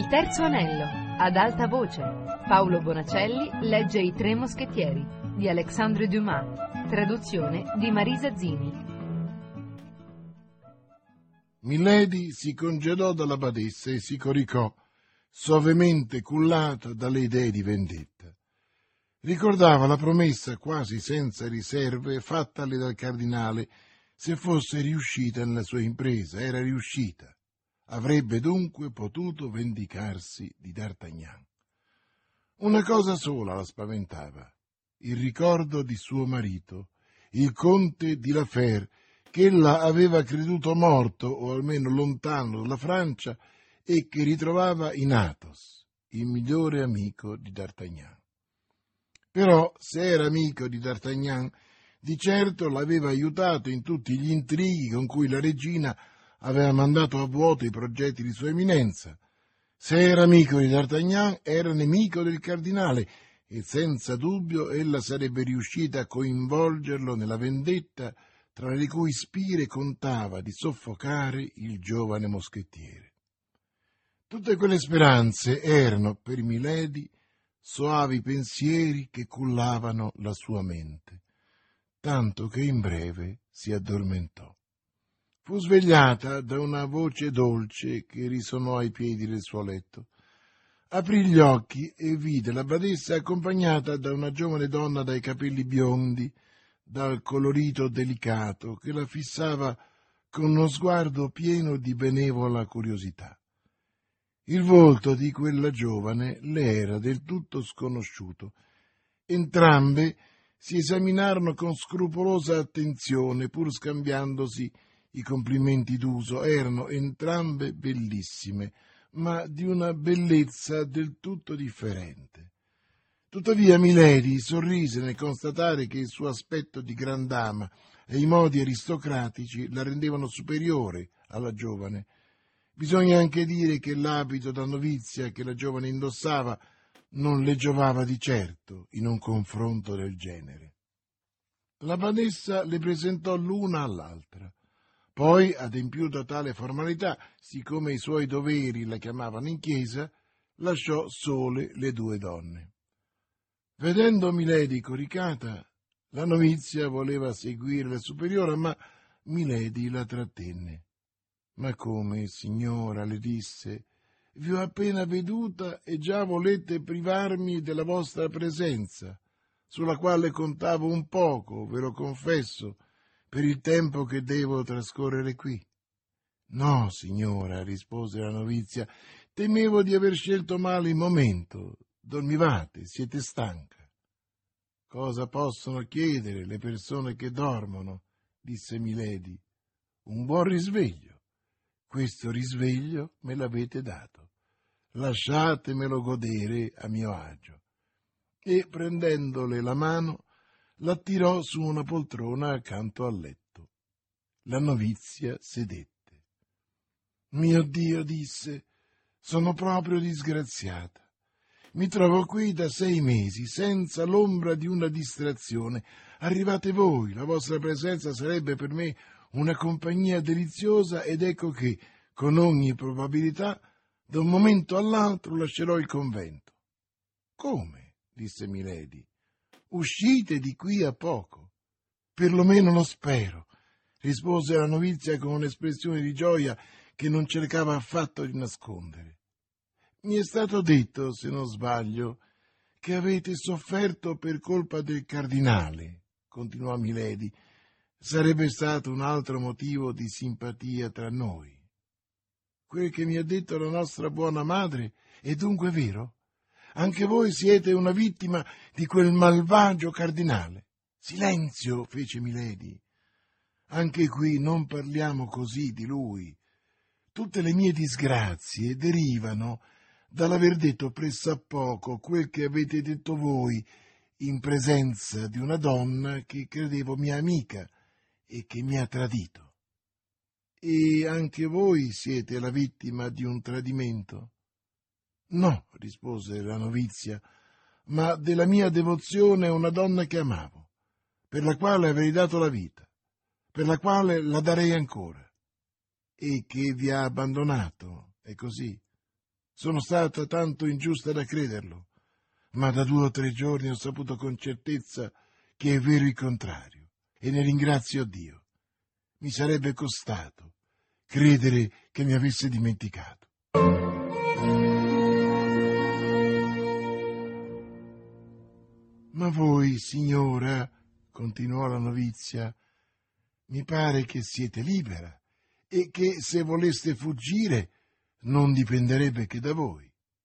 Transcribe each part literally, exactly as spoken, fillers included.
terzo anello, ad alta voce. Paolo Bonacelli legge I Tre Moschettieri di Alexandre Dumas, traduzione di Marisa Zini. Milady si congedò dalla badessa e si coricò, soavemente cullata dalle idee di vendetta. Ricordava la promessa quasi senza riserve fattale dal cardinale se fosse riuscita nella sua impresa. Era riuscita. Avrebbe dunque potuto vendicarsi di D'Artagnan. Una cosa sola la spaventava: il ricordo di suo marito, il conte di La Fère, che ella aveva creduto morto o almeno lontano dalla Francia e che ritrovava in Athos, il migliore amico di D'Artagnan. Però, se era amico di D'Artagnan, di certo l'aveva aiutato in tutti gli intrighi con cui la regina aveva mandato a vuoto i progetti di sua eminenza. Se era amico di D'Artagnan, era nemico del cardinale, e senza dubbio ella sarebbe riuscita a coinvolgerlo nella vendetta tra le cui spire contava di soffocare il giovane moschettiere. Tutte quelle speranze erano per Milady soavi pensieri che cullavano la sua mente, tanto che in breve si addormentò. Fu svegliata da una voce dolce che risonò ai piedi del suo letto. Aprì gli occhi e vide la badessa accompagnata da una giovane donna dai capelli biondi, dal colorito delicato, che la fissava con uno sguardo pieno di benevola curiosità. Il volto di quella giovane le era del tutto sconosciuto. Entrambe si esaminarono con scrupolosa attenzione, pur scambiandosi i complimenti d'uso. Erano entrambe bellissime, ma di una bellezza del tutto differente. Tuttavia Milady sorrise nel constatare che il suo aspetto di gran dama e i modi aristocratici la rendevano superiore alla giovane. Bisogna anche dire che l'abito da novizia che la giovane indossava non le giovava di certo in un confronto del genere. La badessa le presentò l'una all'altra. Poi, adempiuta tale formalità, siccome i suoi doveri la chiamavano in chiesa, lasciò sole le due donne. Vedendo Milady coricata, la novizia voleva seguire la superiora, ma Milady la trattenne. «Ma come, signora», le disse, «vi ho appena veduta e già volete privarmi della vostra presenza, sulla quale contavo un poco, ve lo confesso, per il tempo che devo trascorrere qui». «No, signora», rispose la novizia, «temevo di aver scelto male il momento. Dormivate, siete stanca». «Cosa possono chiedere le persone che dormono?» disse Milady. «Un buon risveglio. Questo risveglio me l'avete dato. Lasciatemelo godere a mio agio». E, prendendole la mano, l'attirò su una poltrona accanto al letto. La novizia sedette. «Mio Dio», disse, «sono proprio disgraziata. Mi trovo qui da sei mesi, senza l'ombra di una distrazione. Arrivate voi, la vostra presenza sarebbe per me una compagnia deliziosa, ed ecco che, con ogni probabilità, da un momento all'altro lascerò il convento». «Come?» disse Milady. «Uscite di qui a poco». «Perlomeno lo spero», rispose la novizia con un'espressione di gioia che non cercava affatto di nascondere. «Mi è stato detto, se non sbaglio, che avete sofferto per colpa del cardinale», continuò Milady. «Sarebbe stato un altro motivo di simpatia tra noi». «Quel che mi ha detto la nostra buona madre è dunque vero? Anche voi siete una vittima di quel malvagio cardinale?» «Silenzio», fece Milady. «Anche qui non parliamo così di lui. Tutte le mie disgrazie derivano dall'aver detto pressappoco quel che avete detto voi in presenza di una donna che credevo mia amica e che mi ha tradito». «E anche voi siete la vittima di un tradimento?» «No», rispose la novizia, «ma della mia devozione a una donna che amavo, per la quale avrei dato la vita, per la quale la darei ancora, e che vi ha abbandonato, è così?» Sono stata tanto ingiusta da crederlo, ma da due o tre giorni ho saputo con certezza che è vero il contrario, e ne ringrazio Dio. Mi sarebbe costato credere che mi avesse dimenticato. Ma voi, signora, continuò la novizia, mi pare che siete libera e che se voleste fuggire non dipenderebbe che da voi.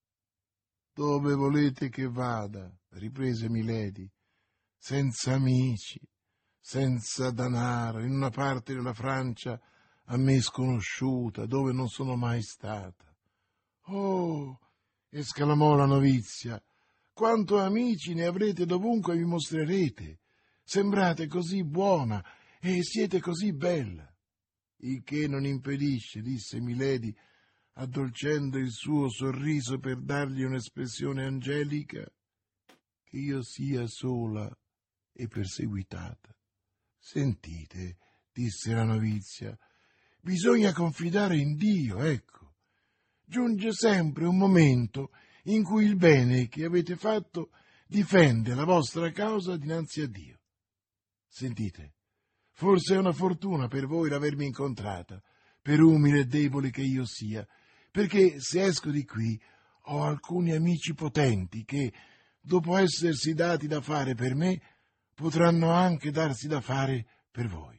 Dove volete che vada? Riprese Milady. Senza amici, senza danaro, in una parte della Francia a me sconosciuta, dove non sono mai stata. Oh, esclamò la novizia, quanto amici ne avrete dovunque vi mostrerete. Sembrate così buona e siete così bella. Il che non impedisce, disse Milady, addolcendo il suo sorriso per dargli un'espressione angelica, che io sia sola e perseguitata. Sentite, disse la novizia, bisogna confidare in Dio, ecco. Giunge sempre un momento in cui il bene che avete fatto difende la vostra causa dinanzi a Dio. Sentite, forse è una fortuna per voi l'avermi incontrata, per umile e debole che io sia, perché se esco di qui ho alcuni amici potenti che, dopo essersi dati da fare per me, potranno anche darsi da fare per voi.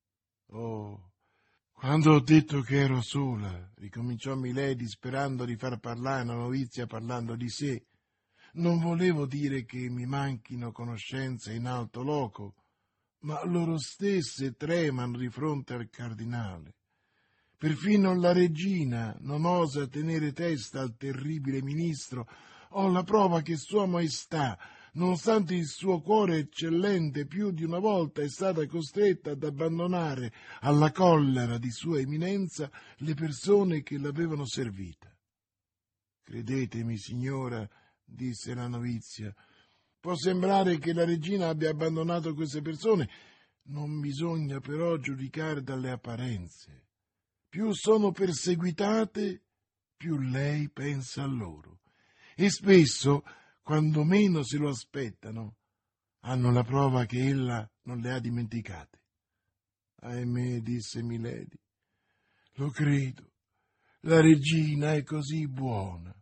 Oh, quando ho detto che ero sola, ricominciò Milady sperando di far parlare la novizia parlando di sé, non volevo dire che mi manchino conoscenze in alto loco, ma loro stesse tremano di fronte al cardinale. Perfino la regina non osa tenere testa al terribile ministro. Ho la prova che Sua Maestà, nonostante il suo cuore eccellente, più di una volta è stata costretta ad abbandonare alla collera di Sua Eminenza le persone che l'avevano servita. Credetemi, signora, disse la novizia, può sembrare che la regina abbia abbandonato queste persone, non bisogna però giudicare dalle apparenze. Più sono perseguitate, più lei pensa a loro, e spesso, quando meno se lo aspettano, hanno la prova che ella non le ha dimenticate. Ahimè, disse Milady, lo credo, la regina è così buona.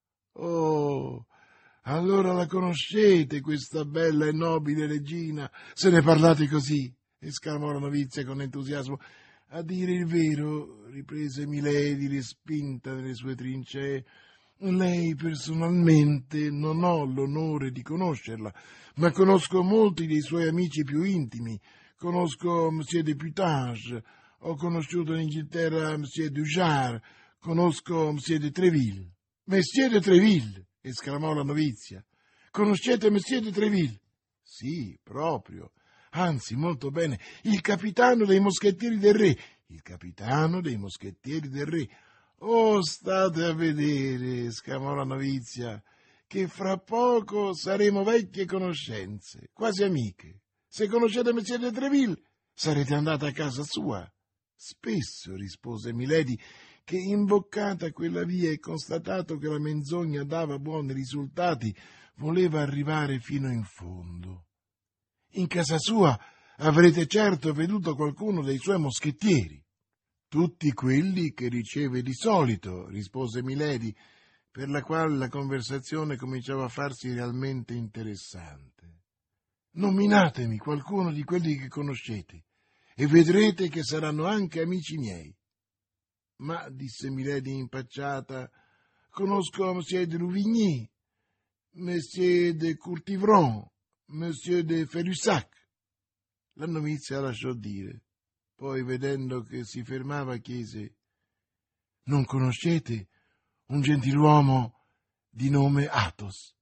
Oh, allora la conoscete, questa bella e nobile regina, se ne parlate così, esclamò la novizia con entusiasmo. A dire il vero, riprese Milady, respinta nelle sue trincee, lei personalmente non ho l'onore di conoscerla, ma conosco molti dei suoi amici più intimi. Conosco Monsieur de Putange, ho conosciuto in Inghilterra Monsieur Dujart, conosco Monsieur de Treville. Monsieur de Treville, esclamò la novizia. Conoscete Monsieur de Treville? Sì, proprio. Anzi, molto bene, il capitano dei moschettieri del re, il capitano dei moschettieri del re. Oh, state a vedere, esclamò la novizia, che fra poco saremo vecchie conoscenze, quasi amiche. Se conoscete Monsieur de Treville, sarete andata a casa sua. Spesso, rispose Milady, che imboccata quella via e constatato che la menzogna dava buoni risultati, voleva arrivare fino in fondo. In casa sua avrete certo veduto qualcuno dei suoi moschettieri. Tutti quelli che riceve di solito, rispose Milady, per la quale la conversazione cominciava a farsi realmente interessante. Nominatemi qualcuno di quelli che conoscete e vedrete che saranno anche amici miei. Ma, disse Milady impacciata, conosco Monsieur de Louvigny, Monsieur de Courtivron, Monsieur de Ferussac. La novizia lasciò dire, poi vedendo che si fermava chiese, non conoscete un gentiluomo di nome Athos?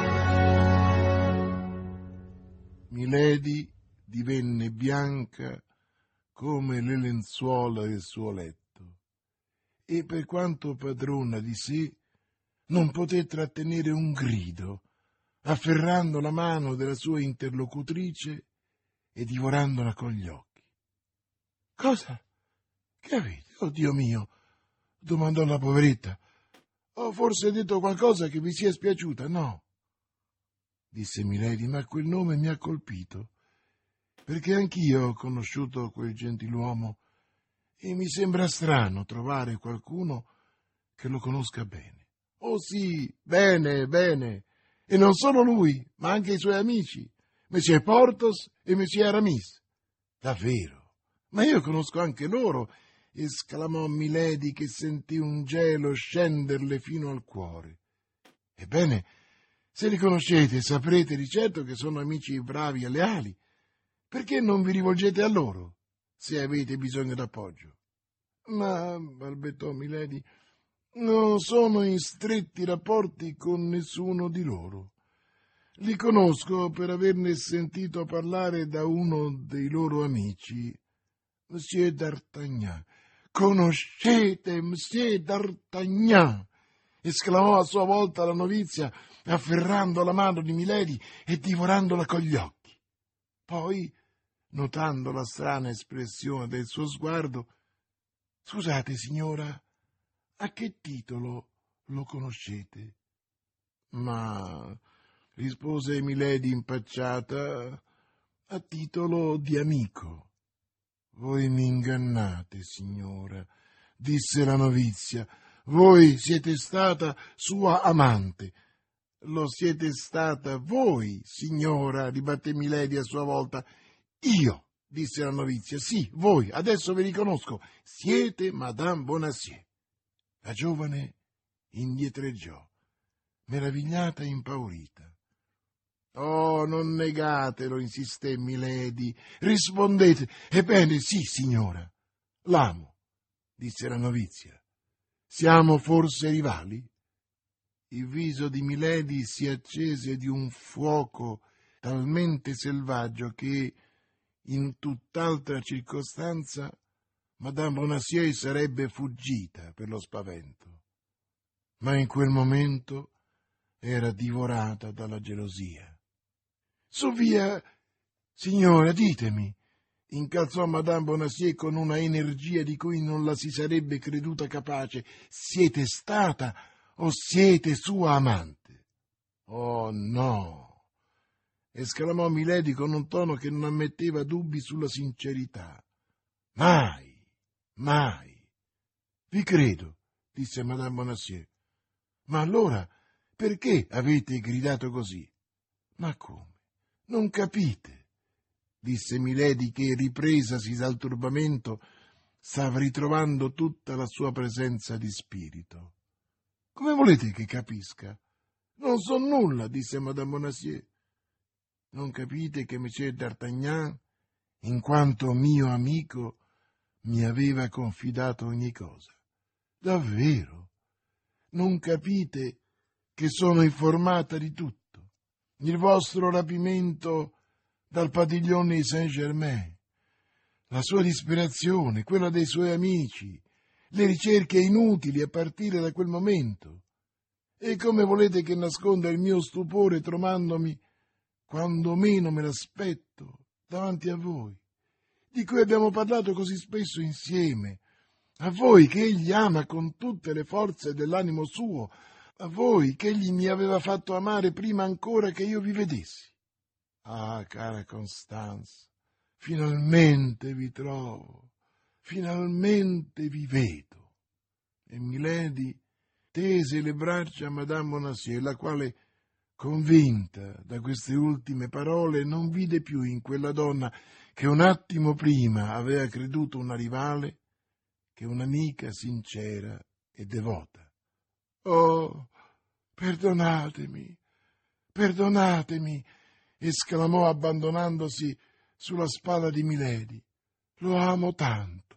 Milady divenne bianca come le lenzuola del suo letto e, per quanto padrona di sé, non poté trattenere un grido, afferrando la mano della sua interlocutrice e divorandola con gli occhi. — Cosa? Che avete? Oh, Dio mio! — domandò la poveretta. — Ho forse detto qualcosa che vi sia spiaciuta? No, disse Milady, ma quel nome mi ha colpito, perché anch'io ho conosciuto quel gentiluomo e mi sembra strano trovare qualcuno che lo conosca bene. Oh sì, bene, bene, e non solo lui, ma anche i suoi amici, Monsieur Porthos e Monsieur Aramis. Davvero? Ma io conosco anche loro, esclamò Milady, che sentì un gelo scenderle fino al cuore. Ebbene, se li conoscete, saprete di certo che sono amici bravi e leali. Perché non vi rivolgete a loro, se avete bisogno d'appoggio? Ma, balbettò Milady, non sono in stretti rapporti con nessuno di loro. Li conosco per averne sentito parlare da uno dei loro amici, Monsieur d'Artagnan. Conoscete Monsieur d'Artagnan? Esclamò a sua volta la novizia, afferrando la mano di Milady e divorandola con gli occhi. Poi, notando la strana espressione del suo sguardo, «Scusate, signora, a che titolo lo conoscete?» «Ma», rispose Milady impacciata, «a titolo di amico». «Voi mi ingannate, signora», disse la novizia. «Voi siete stata sua amante». «Lo siete stata voi, signora», ribatté Milady a sua volta. «Io», disse la novizia, «sì, voi, adesso vi riconosco, siete Madame Bonacieux». La giovane indietreggiò, meravigliata e impaurita. «Oh, non negatelo», insisté Milady, «rispondete». «Ebbene, sì, signora, l'amo», disse la novizia. «Siamo forse rivali?» Il viso di Milady si accese di un fuoco talmente selvaggio che, in tutt'altra circostanza, Madame Bonacieux sarebbe fuggita per lo spavento. Ma in quel momento era divorata dalla gelosia. «Su via, signora, ditemi», incalzò Madame Bonacieux con una energia di cui non la si sarebbe creduta capace, «siete stata o siete sua amante?» «Oh no», esclamò Milady con un tono che non ammetteva dubbi sulla sincerità. «Mai, mai». «Vi credo», disse Madame Bonacieux. «Ma allora perché avete gridato così?» «Ma come? Non capite?» disse Milady, che, ripresasi dal turbamento, stava ritrovando tutta la sua presenza di spirito. «Come volete che capisca? Non so nulla», disse Madame Bonacieux. «Non capite che Monsieur d'Artagnan, in quanto mio amico, mi aveva confidato ogni cosa?» «Davvero? Non capite che sono informata di tutto? Il vostro rapimento dal padiglione Saint-Germain, la sua disperazione, quella dei suoi amici, le ricerche inutili a partire da quel momento. E come volete che nasconda il mio stupore trovandomi, quando meno me l'aspetto, davanti a voi, di cui abbiamo parlato così spesso insieme, a voi che egli ama con tutte le forze dell'animo suo, a voi che egli mi aveva fatto amare prima ancora che io vi vedessi? Ah, cara Constance, finalmente vi trovo, finalmente vi vedo». E Milady tese le braccia a Madame Bonacieux, la quale, convinta da queste ultime parole, non vide più in quella donna, che un attimo prima aveva creduto una rivale, che un'amica sincera e devota. «Oh, perdonatemi, perdonatemi», esclamò abbandonandosi sulla spalla di Milady. «Lo amo tanto».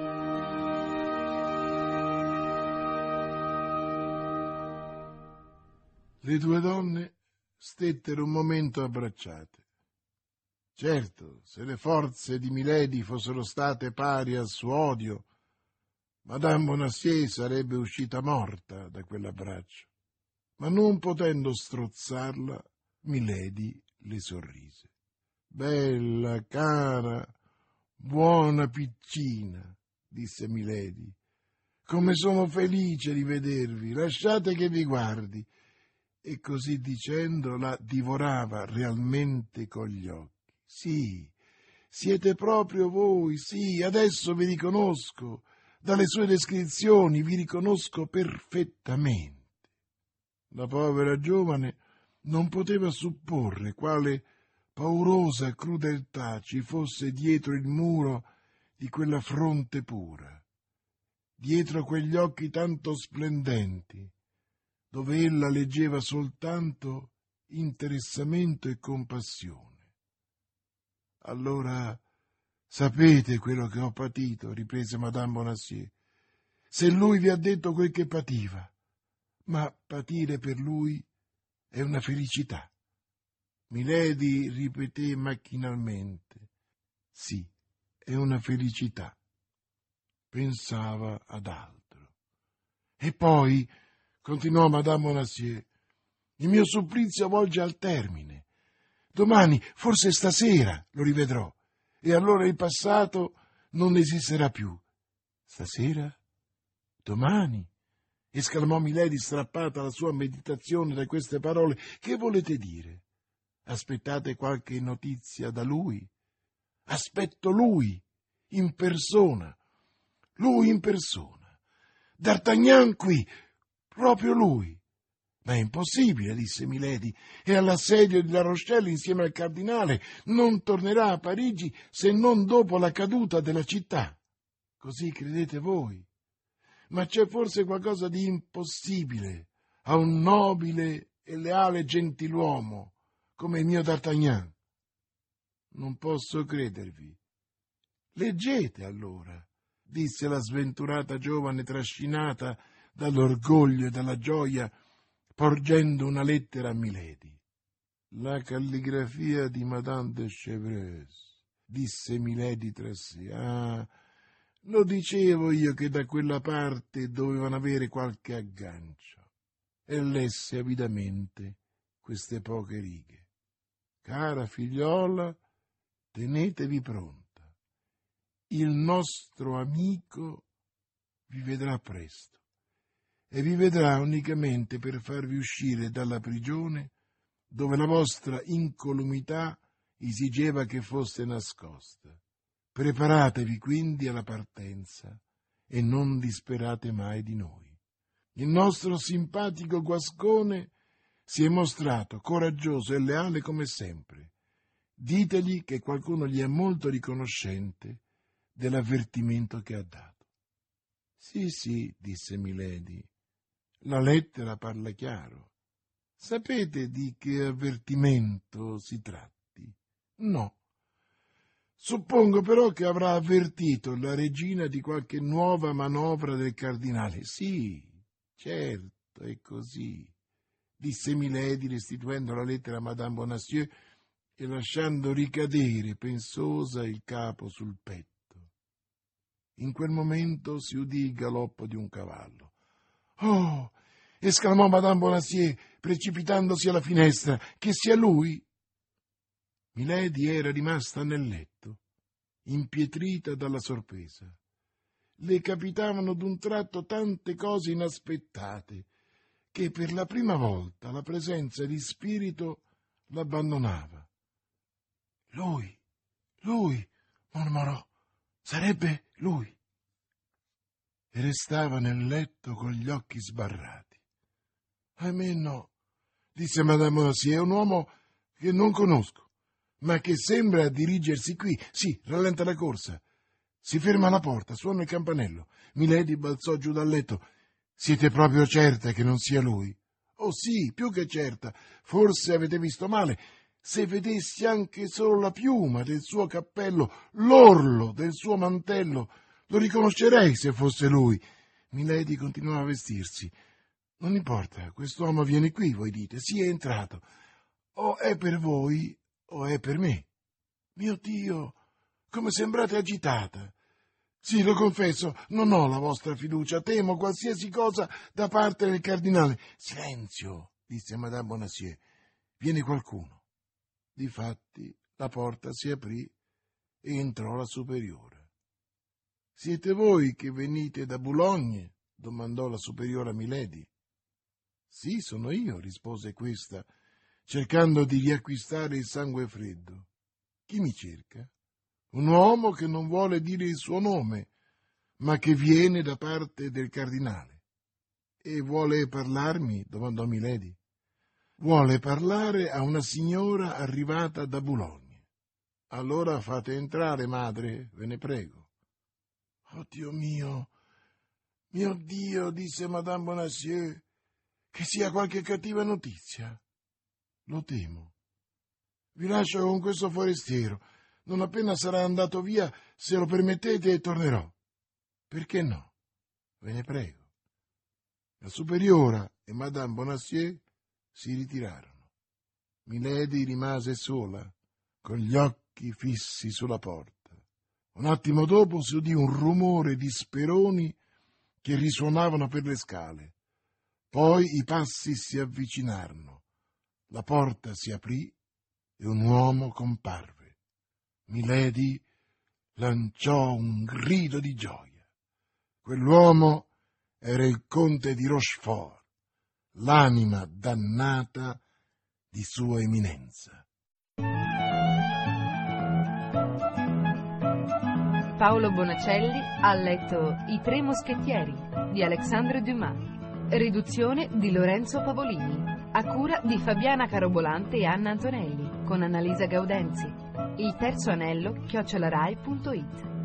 Le due donne stettero un momento abbracciate. Certo, se le forze di Milady fossero state pari al suo odio, Madame Bonacieux sarebbe uscita morta da quell'abbraccio, ma non potendo strozzarla, Milady le sorrise. «Bella, cara, buona piccina», disse Milady, come sono felice di vedervi, lasciate che vi guardi. E così dicendo la divorava realmente con gli occhi. Sì, siete proprio voi, sì, adesso vi riconosco, dalle sue descrizioni vi riconosco perfettamente. La povera giovane non poteva supporre quale paurosa crudeltà ci fosse dietro il muro di quella fronte pura, dietro quegli occhi tanto splendenti, dove ella leggeva soltanto interessamento e compassione. Allora, sapete quello che ho patito, riprese Madame Bonacieux. Se lui vi ha detto quel che pativa, ma patire per lui è una felicità. Milady ripeté macchinalmente. Sì, è una felicità. Pensava ad altro. E poi, continuò Madame Bonacieux, il mio supplizio volge al termine. Domani, forse stasera, lo rivedrò, e allora il passato non esisterà più. Stasera? Domani? Esclamò Milady, strappata alla sua meditazione da queste parole. Che volete dire? Aspettate qualche notizia da lui? Aspetto lui, in persona. Lui in persona. D'Artagnan qui, proprio lui. Ma è impossibile, disse Milady, e all'assedio di La Rochelle insieme al cardinale non tornerà a Parigi se non dopo la caduta della città. Così credete voi? Ma c'è forse qualcosa di impossibile a un nobile e leale gentiluomo come il mio D'Artagnan? Non posso credervi. Leggete allora, disse la sventurata giovane trascinata dall'orgoglio e dalla gioia, porgendo una lettera a Milady. La calligrafia di Madame de Chevreuse, disse Milady tra sé. Ah, lo dicevo io che da quella parte dovevano avere qualche aggancio. E lesse avidamente queste poche righe. Cara figliola, tenetevi pronta. Il nostro amico vi vedrà presto e vi vedrà unicamente per farvi uscire dalla prigione dove la vostra incolumità esigeva che foste nascosta. Preparatevi quindi alla partenza e non disperate mai di noi. Il nostro simpatico Guascone si è mostrato coraggioso e leale come sempre. Ditegli che qualcuno gli è molto riconoscente dell'avvertimento che ha dato. Sì, sì, disse Milady, la lettera parla chiaro. Sapete di che avvertimento si tratti? No. Suppongo però che avrà avvertito la regina di qualche nuova manovra del cardinale. Sì, certo, è così, disse Milady, restituendo la lettera a Madame Bonacieux e lasciando ricadere pensosa il capo sul petto. In quel momento si udì il galoppo di un cavallo. «Oh!» esclamò Madame Bonacieux, precipitandosi alla finestra. «Che sia lui?» Milady era rimasta nel letto, impietrita dalla sorpresa. Le capitavano d'un tratto tante cose inaspettate che per la prima volta la presenza di spirito l'abbandonava. «Lui, lui!» mormorò. «Sarebbe lui!» E restava nel letto con gli occhi sbarrati. «Ahimè no», disse Madame Bonacieux, «è un uomo che non conosco, ma che sembra dirigersi qui. Sì, rallenta la corsa. Si ferma alla porta, suona il campanello». Milady balzò giù dal letto. «Siete proprio certa che non sia lui?» «Oh sì, più che certa. Forse avete visto male. Se vedessi anche solo la piuma del suo cappello, l'orlo del suo mantello, lo riconoscerei se fosse lui». Milady continuava a vestirsi. «Non importa, quest'uomo viene qui, voi dite. Sì, è entrato. O è per voi o è per me. Mio Dio, come sembrate agitata. Sì, lo confesso, non ho la vostra fiducia, temo qualsiasi cosa da parte del cardinale». «Silenzio», disse Madame Bonacieux, «viene qualcuno». Difatti la porta si aprì e entrò la superiora. «Siete voi che venite da Boulogne?» domandò la superiora Milady. Sì, sono io, rispose questa, cercando di riacquistare il sangue freddo. Chi mi cerca? Un uomo che non vuole dire il suo nome, ma che viene da parte del cardinale. E vuole parlarmi? Domandò Milady. Vuole parlare a una signora arrivata da Boulogne. Allora fate entrare, madre, ve ne prego. Oh Dio mio, mio Dio, disse Madame Bonacieux, che sia qualche cattiva notizia. Lo temo. Vi lascio con questo forestiero. Non appena sarà andato via, se lo permettete, tornerò. Perché no? Ve ne prego. La superiora e Madame Bonacieux si ritirarono. Milady rimase sola, con gli occhi fissi sulla porta. Un attimo dopo si udì un rumore di speroni che risuonavano per le scale. Poi i passi si avvicinarono. La porta si aprì e un uomo comparve. Milady lanciò un grido di gioia. Quell'uomo era il conte di Rochefort, l'anima dannata di Sua Eminenza. Paolo Bonacelli ha letto I Tre Moschettieri di Alexandre Dumas. Riduzione di Lorenzo Pavolini, a cura di Fabiana Carobolante e Anna Antonelli, con Annalisa Gaudenzi. Il terzo anello, chiocciolarai punto it.